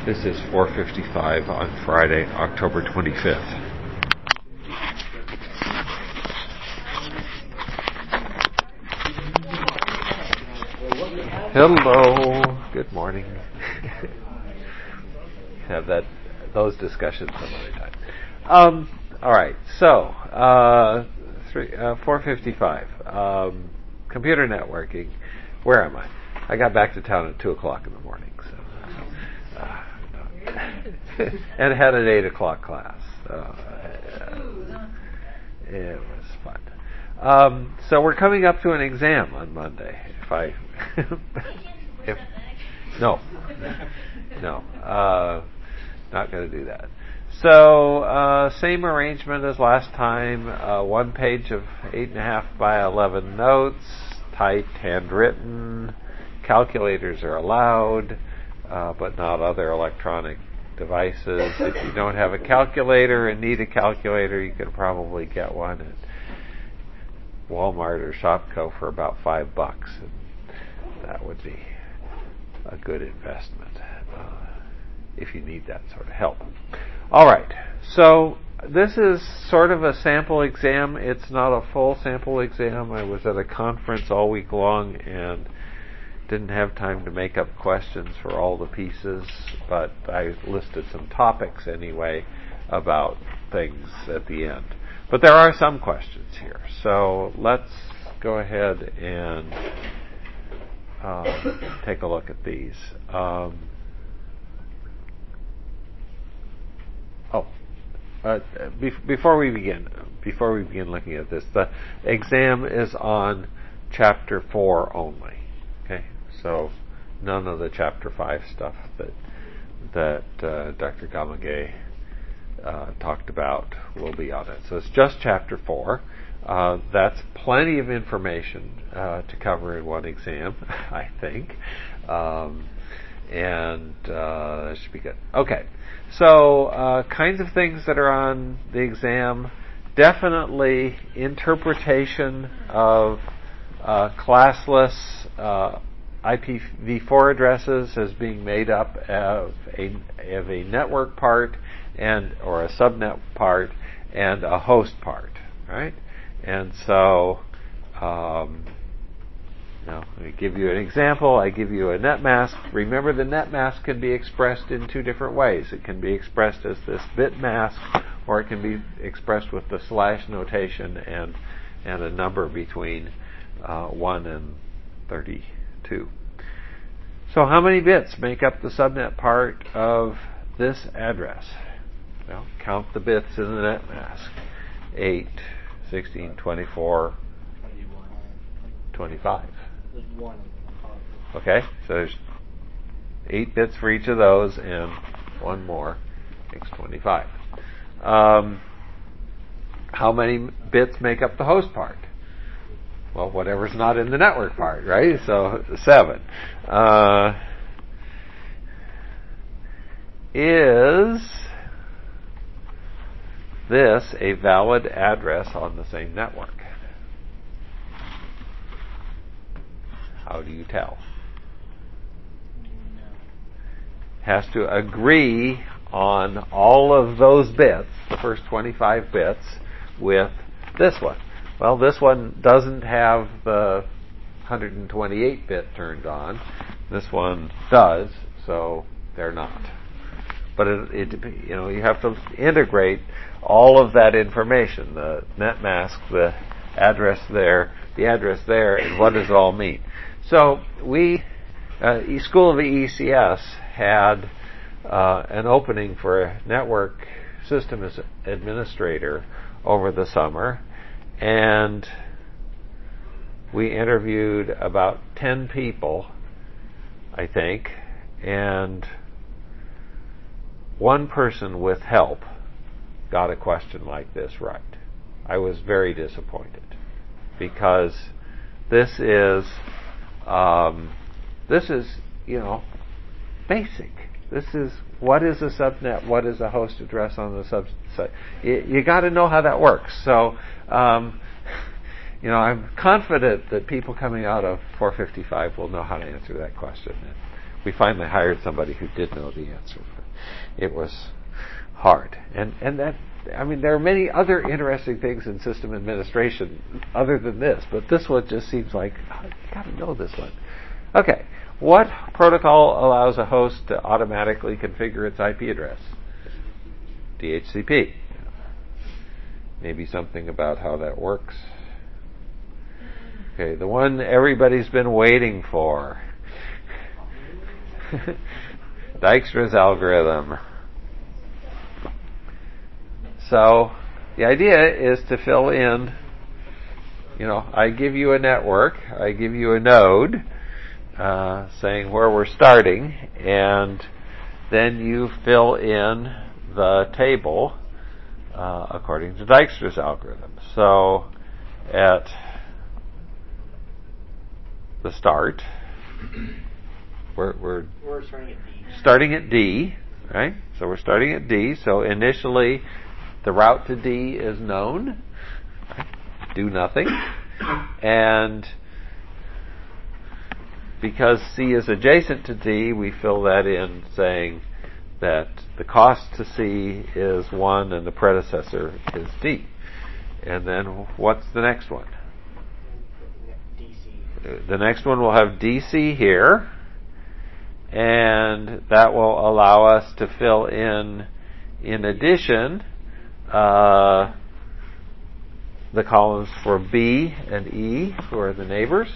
This is 4:55 on Friday, October 25th. Hello. Good morning. Have those discussions some other time. All right. So 4:55. Computer networking. Where am I? I got back to town at 2:00 in the morning. So, and had an 8:00 class. It was fun. So we're coming up to an exam on Monday. No, not going to do that. So same arrangement as last time. One page of 8.5 by 11 notes, typed, handwritten. Calculators are allowed, but not other electronic devices. If you don't have a calculator and need a calculator, you can probably get one at Walmart or Shopko for about $5, and that would be a good investment if you need that sort of help. All right, so this is sort of a sample exam. It's not a full sample exam. I was at a conference all week long and didn't have time to make up questions for all the pieces, but I listed some topics anyway about things at the end. But there are some questions here, so let's go ahead and take a look at these. Before we begin looking at this, the exam is on Chapter 4 only. Okay, so none of the Chapter 5 stuff that Dr. Gamage talked about will be on it. So it's just Chapter 4. That's plenty of information to cover in one exam, I think. And that should be good. Okay, so kinds of things that are on the exam. Definitely interpretation of classless IPv4 addresses as being made up of a network part or a subnet part and a host part, right? And so, let me give you an example. I give you a net mask. Remember, the net mask can be expressed in two different ways. It can be expressed as this bit mask, or it can be expressed with the slash notation and a number between 1 and 32. So how many bits make up the subnet part of this address? Well, count the bits in the net mask. 8, 16, 24, 25. Okay, so there's 8 bits for each of those, and one more makes 25. How many bits make up the host part? Well, whatever's not in the network part, right? So 7. Is this a valid address on the same network? How do you tell? Has to agree on all of those bits, the first 25 bits, with this one. Well, this one doesn't have the 128-bit turned on. This one does, so they're not. But you have to integrate all of that information, the net mask, the address there, and what does it all mean? So School of ECS had an opening for a network system administrator over the summer, and we interviewed about 10 people, I think, and one person with help got a question like this right. I was very disappointed because this is basic. This is what is a subnet, what is a host address on the subnet. You got to know how that works. So, I'm confident that people coming out of 455 will know how to answer that question. We finally hired somebody who did know the answer. It was hard. And that, I mean, there are many other interesting things in system administration other than this, but this one just seems like, you got to know this one. Okay. What protocol allows a host to automatically configure its IP address? DHCP. Maybe something about how that works. Okay, the one everybody's been waiting for. Dijkstra's algorithm. So, the idea is to fill in, I give you a network, I give you a node, saying where we're starting, and then you fill in the table according to Dijkstra's algorithm. So, at the start, we're starting at D, right? So we're starting at D. So initially, the route to D is known. Right? Do nothing. And because C is adjacent to D, we fill that in saying that the cost to C is 1 and the predecessor is D. And then what's the next one? DC. The next one will have DC here. And that will allow us to fill in addition, the columns for B and E, who are the neighbors,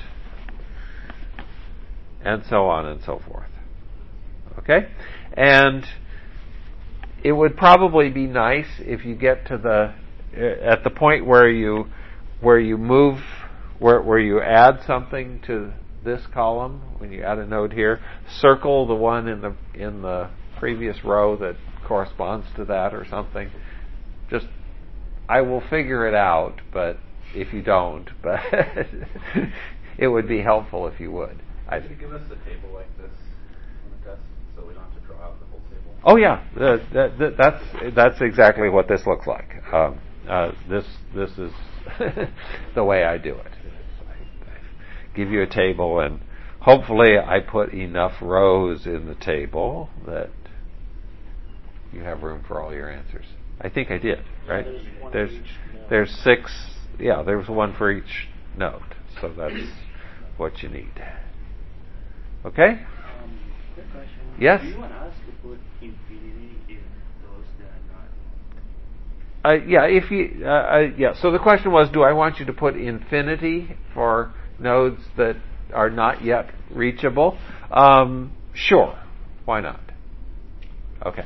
and so on and so forth. Okay? And it would probably be nice if you get to at the point where you move, where you add something to this column, when you add a node here, circle the one in the previous row that corresponds to that or something. Just, I will figure it out, but if you don't, but it would be helpful if you would. Could you give us a table like this on the test so we don't have to draw out the whole table? Oh yeah, that's exactly what this looks like. This is the way I do it. I give you a table, and hopefully I put enough rows in the table that you have room for all your answers. I think I did, right? There's 6. Yeah, there's one for each node, so that's what you need. Okay? Quick question. Yes? Do you want us to put infinity in those that are not? Yeah. So the question was, do I want you to put infinity for nodes that are not yet reachable? Sure. Why not? Okay.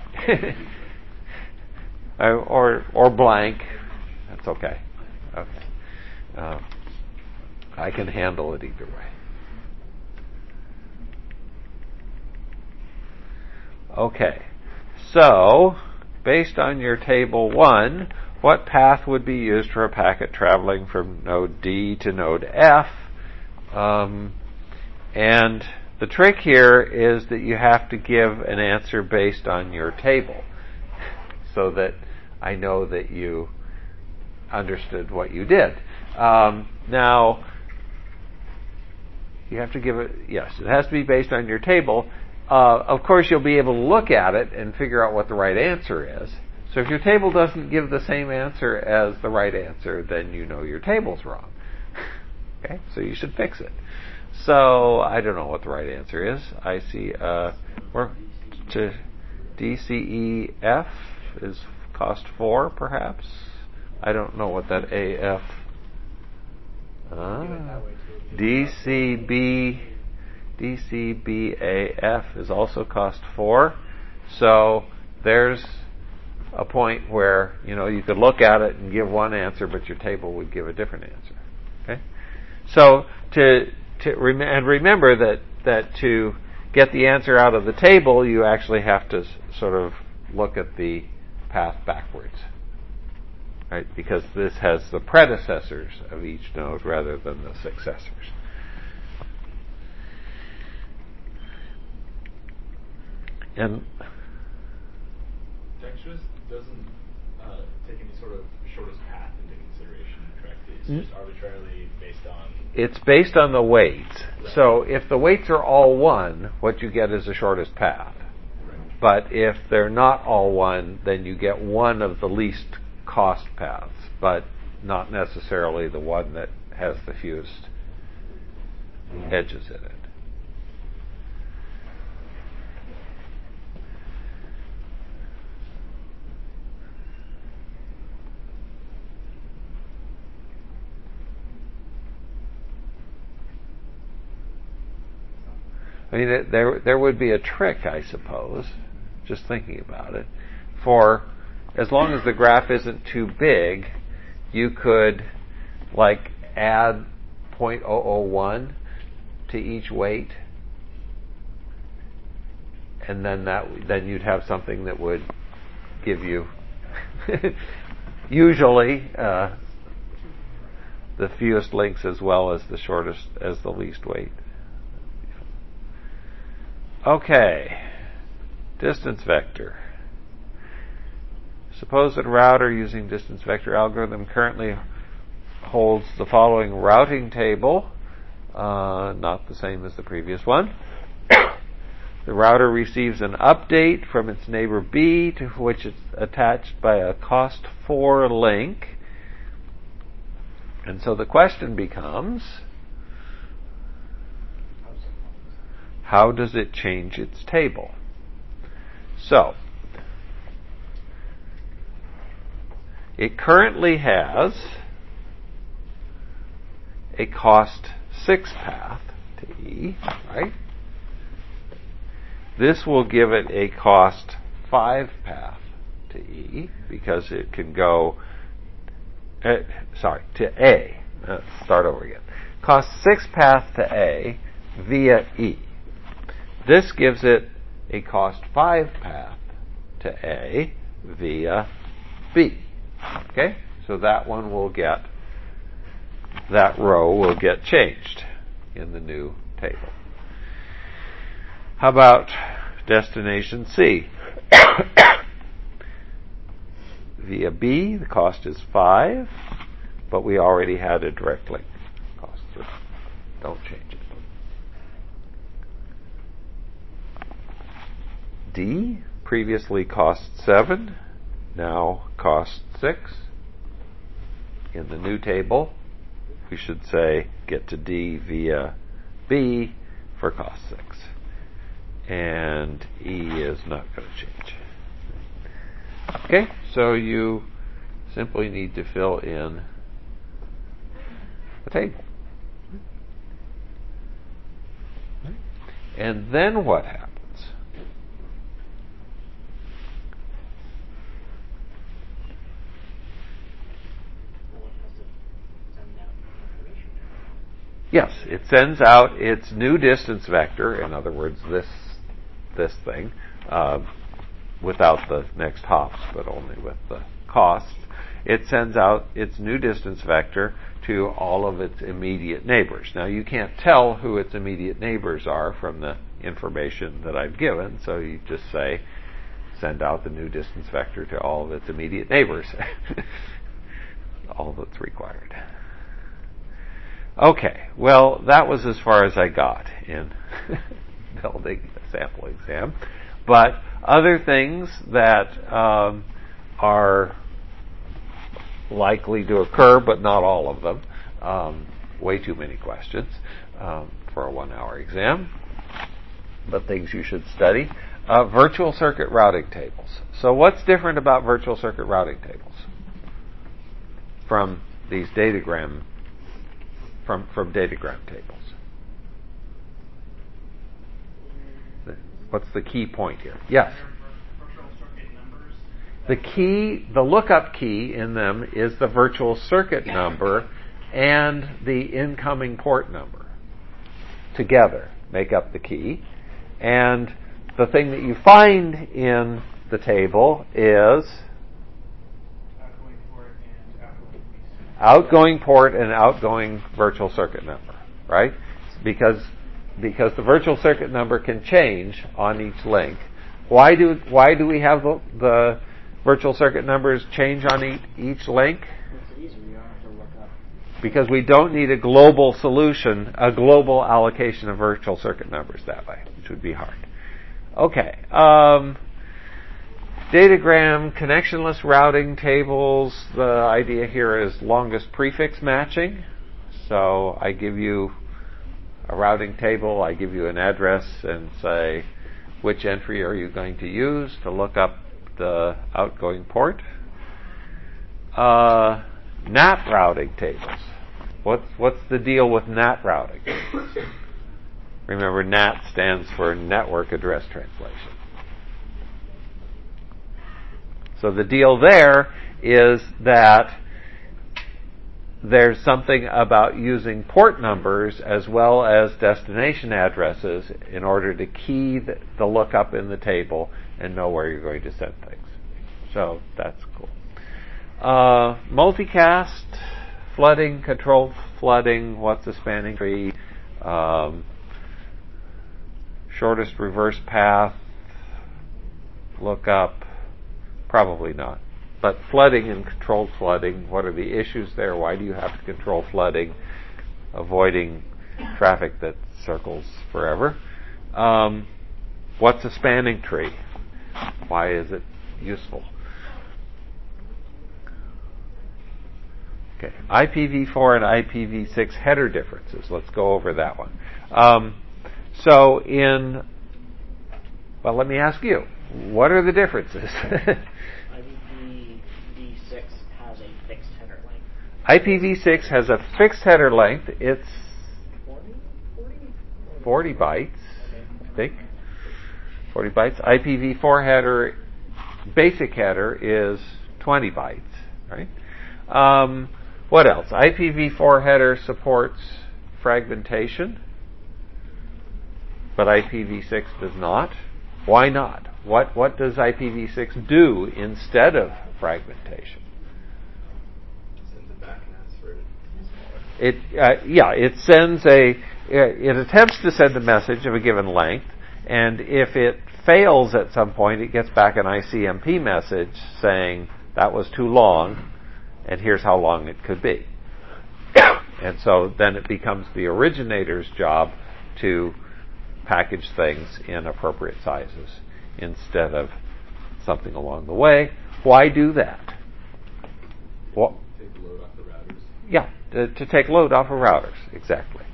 or blank. That's okay. Okay. I can handle it either way. Okay. So, based on your table 1, what path would be used for a packet traveling from node D to node F? And the trick here is that you have to give an answer based on your table so that I know that you understood what you did. Now, you have to give it, yes, it has to be based on your table. Of course, you'll be able to look at it and figure out what the right answer is. So if your table doesn't give the same answer as the right answer, then you know your table's wrong. Okay, so you should fix it. So I don't know what the right answer is. I see where to DCEF is cost 4, perhaps. I don't know what that AF. DCBAF is also cost 4. So there's a point where you could look at it and give one answer, but your table would give a different answer. Okay, so remember that to get the answer out of the table, you actually have to sort of look at the path backwards, right? Because this has the predecessors of each node rather than the successors. And Dijkstra's doesn't take any sort of shortest path into consideration in track D? It's just arbitrarily based on... It's based on the weights. Right. So if the weights are all 1, what you get is the shortest path. Right. But if they're not all 1, then you get one of the least cost paths, but not necessarily the one that has the fewest edges in it. I mean, there would be a trick, I suppose, just thinking about it. For as long as the graph isn't too big, you could like add 0.001 to each weight, and then you'd have something that would give you usually the fewest links as well as the shortest, as the least weight. Okay, distance vector. Suppose that a router using distance vector algorithm currently holds the following routing table, not the same as the previous one. The router receives an update from its neighbor B, to which it's attached by a cost 4 link. And so the question becomes, how does it change its table? So, it currently has a cost 6 path to E, right? This will give it a cost 5 path to E, because it can go, to A. Let's start over again. Cost 6 path to A via E. This gives it a cost 5 path to A via B. Okay? So that one will get, that row will get changed in the new table. How about destination C? Via B, the cost is 5, but we already had a direct link. Cost 3. Don't change it. D, previously cost 7, now cost 6. In the new table, we should say get to D via B for cost 6. And E is not going to change. Okay, so you simply need to fill in the table. And then what happens? Yes, it sends out its new distance vector, in other words, this thing, without the next hops, but only with the costs. It sends out its new distance vector to all of its immediate neighbors. Now, you can't tell who its immediate neighbors are from the information that I've given, so you just say, send out the new distance vector to all of its immediate neighbors. All that's required. Okay, well, that was as far as I got in building a sample exam. But other things that are likely to occur, but not all of them, way too many questions for a 1-hour exam, but things you should study. Virtual circuit routing tables. So what's different about virtual circuit routing tables from these datagram from datagram tables? What's the key point here? Yes. Virtual circuit numbers. The lookup key in them is the virtual circuit number and the incoming port number. Together make up the key. And the thing that you find in the table is outgoing port and outgoing virtual circuit number, right? Because the virtual circuit number can change on each link. Why do we have the virtual circuit numbers change on each link? It's easy. You don't have to look up. Because we don't need a global solution, a global allocation of virtual circuit numbers that way, which would be hard. Okay. Datagram connectionless routing tables. The idea here is longest prefix matching. So I give you a routing table, I give you an address and say, which entry are you going to use to look up the outgoing port? NAT routing tables. What's the deal with NAT routing? Remember, NAT stands for Network Address Translation. So the deal there is that there's something about using port numbers as well as destination addresses in order to key the lookup in the table and know where you're going to send things. So that's cool. Multicast, flooding, controlled flooding, what's a spanning tree? Shortest reverse path, lookup, probably not. But flooding and controlled flooding, what are the issues there? Why do you have to control flooding? Avoiding traffic that circles forever. What's a spanning tree? Why is it useful? Okay, IPv4 and IPv6 header differences. Let's go over that one. Well, let me ask you, what are the differences? IPv6 has a fixed header length. IPv6 has a fixed header length. It's 40 bytes, I think. 40 bytes. IPv4 header, basic header, is 20 bytes, right? What else? IPv4 header supports fragmentation, but IPv6 does not. Why not? What does IPv6 do instead of fragmentation? It sends it attempts to send a message of a given length, and if it fails at some point, it gets back an ICMP message saying that was too long, and here's how long it could be. And so then it becomes the originator's job to package things in appropriate sizes instead of something along the way. Why do that? Well, take load off the routers. Yeah, to take load off of routers, exactly.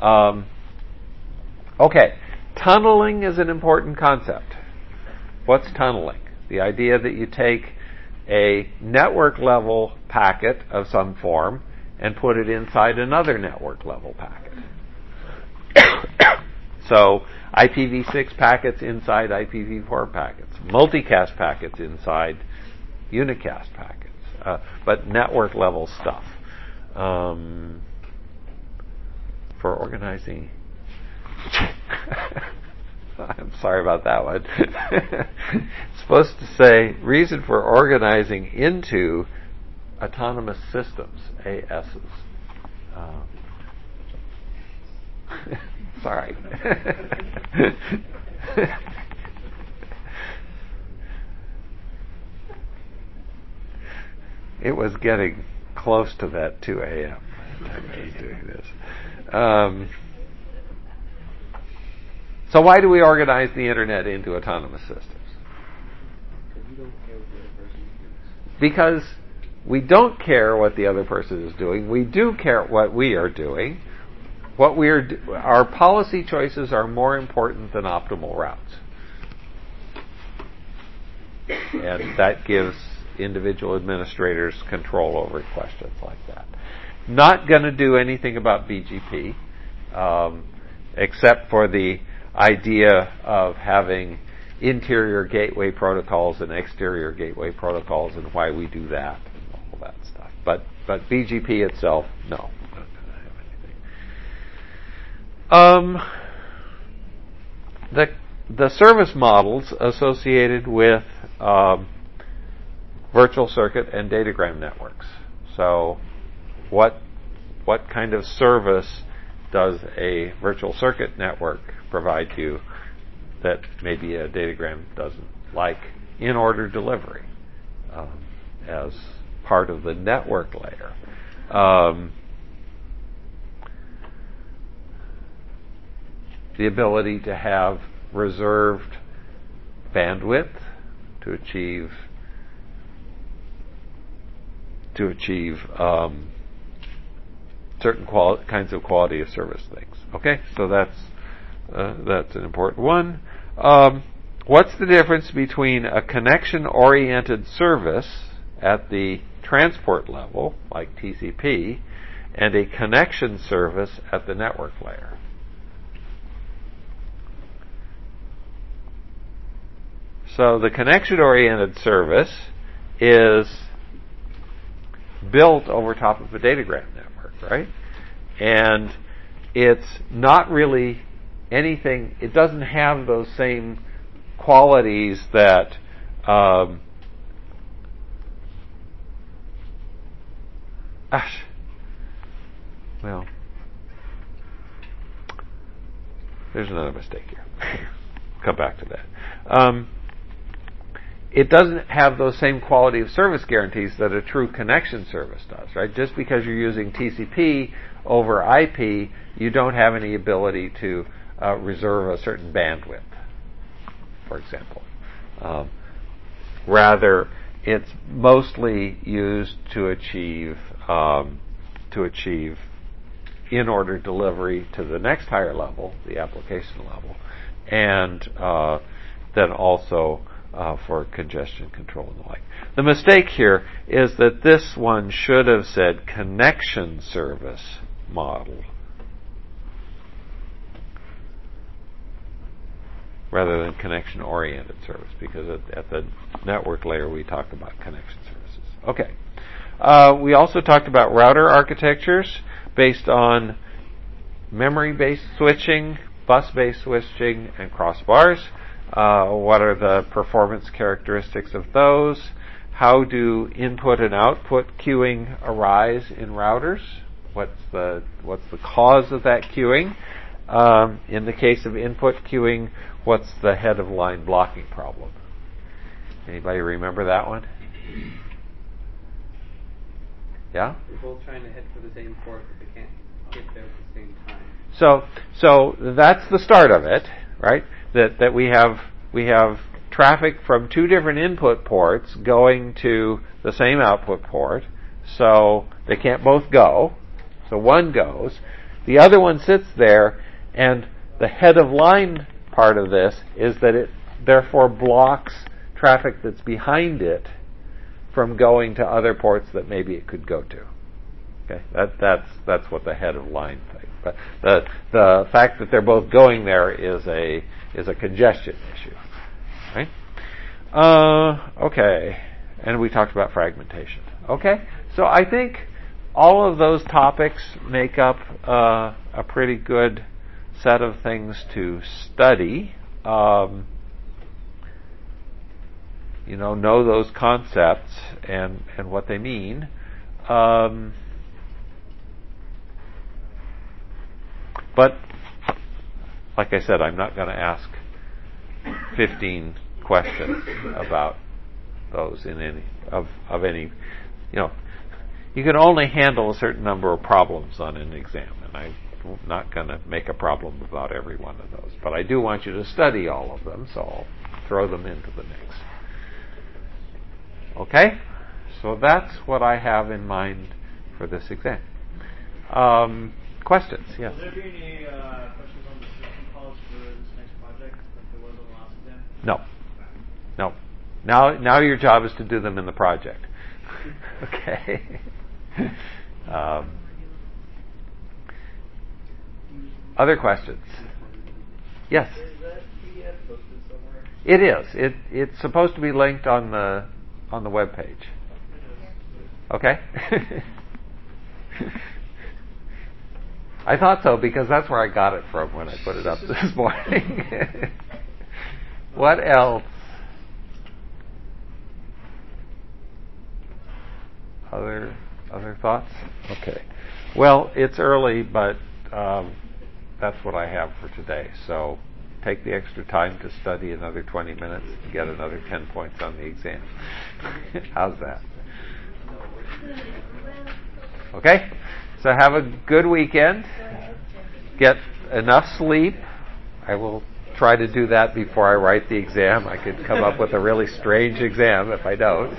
Okay, tunneling is an important concept. What's tunneling? The idea that you take a network level packet of some form and put it inside another network level packet. So IPv6 packets inside IPv4 packets, multicast packets inside unicast packets, but network level stuff. For organizing. I'm sorry about that one. It's supposed to say reason for organizing into autonomous systems, ASs. Sorry. It was getting close to that 2 a.m. I was doing this. So why do we organize the internet into autonomous systems? Because we don't care what the other person is doing. We do care what we are doing. Our policy choices are more important than optimal routes. And that gives individual administrators control over questions like that. Not going to do anything about BGP, except for the idea of having interior gateway protocols and exterior gateway protocols and why we do that and all that stuff. But BGP itself, no. Not going to have anything. The service models associated with virtual circuit and datagram networks. So what kind of service does a virtual circuit network provide you that maybe a datagram doesn't, like in-order delivery? as part of the network layer. The ability to have reserved bandwidth to achieve certain kinds of quality of service things. Okay, so that's an important one. What's the difference between a connection-oriented service at the transport level, like TCP, and a connection service at the network layer? So the connection-oriented service is built over top of a datagram network, right? And it's not really anything, it doesn't have those same qualities that there's another mistake here. Come back to that. It doesn't have those same quality of service guarantees that a true connection service does, right? Just because you're using TCP over IP, you don't have any ability to reserve a certain bandwidth, for example. Rather, it's mostly used to achieve in-order delivery to the next higher level, the application level, and then also for congestion control and the like. The mistake here is that this one should have said connection service model rather than connection-oriented service, because at the network layer we talked about connection services. Okay. We also talked about router architectures based on memory-based switching, bus-based switching, and crossbars. What are the performance characteristics of those? How do input and output queuing arise in routers? What's the cause of that queuing? In the case of input queuing, what's the head of line blocking problem? Anybody remember that one? Yeah? They're both trying to head for the same port, but they can't get there at the same time. So that's the start of it, right? That we have traffic from two different input ports going to the same output port, so they can't both go. So one goes, the other one sits there, and the head of line part of this is that it therefore blocks traffic that's behind it from going to other ports that maybe it could go to. Okay, that's what the head of line thing. But the fact that they're both going there is a congestion issue, right? Okay, and we talked about fragmentation. Okay, so I think all of those topics make up a pretty good set of things to study. Know those concepts and what they mean. But, like I said, I'm not going to ask 15 questions about those in any of any. You can only handle a certain number of problems on an exam, and I'm not going to make a problem about every one of those. But I do want you to study all of them, so I'll throw them into the mix. Okay? So that's what I have in mind for this exam. Questions? Yes. Will there be any questions on the system calls for this next project like there was on the last exam? No. Now your job is to do them in the project. Okay. Other questions? Yes. Is that PDF posted somewhere? It is. It's supposed to be linked on the web page. Okay. I thought so because that's where I got it from when I put it up this morning. What else? Other thoughts? Okay. Well, it's early, but that's what I have for today. So take the extra time to study another 20 minutes and get another 10 points on the exam. How's that? Okay? So have a good weekend. Get enough sleep. I will try to do that before I write the exam. I could come up with a really strange exam if I don't.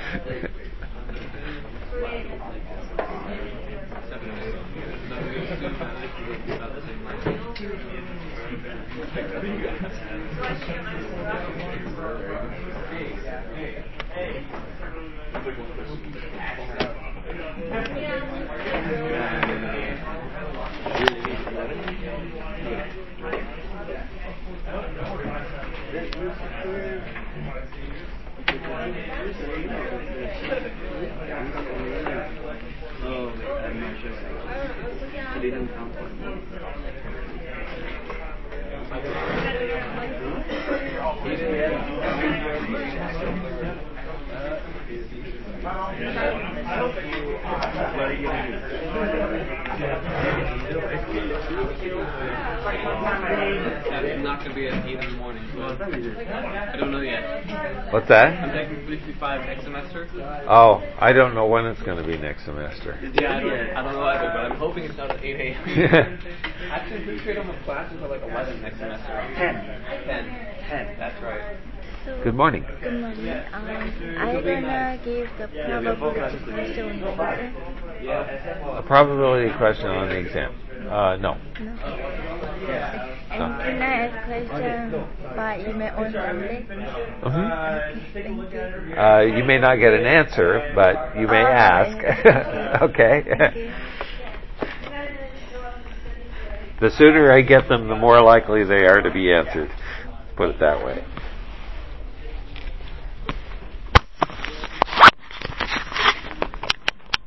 I'm not going to be at 8 in the morning, so I don't know yet. What's that? I'm taking 55 next semester. Oh, I don't know when it's going to be next semester. Yeah, I don't know either, but I'm hoping it's not at 8 a.m. Actually, I'm pretty sure the classes are like 11 next semester. 10. That's right. Good morning. Good morning. I'm gonna give the probability question on the exam. A probability question on the exam? No. No. And can I ask question by email or something? Mm-hmm. You may not get an answer, but you may ask. Okay. The sooner I get them, the more likely they are to be answered. Put it that way.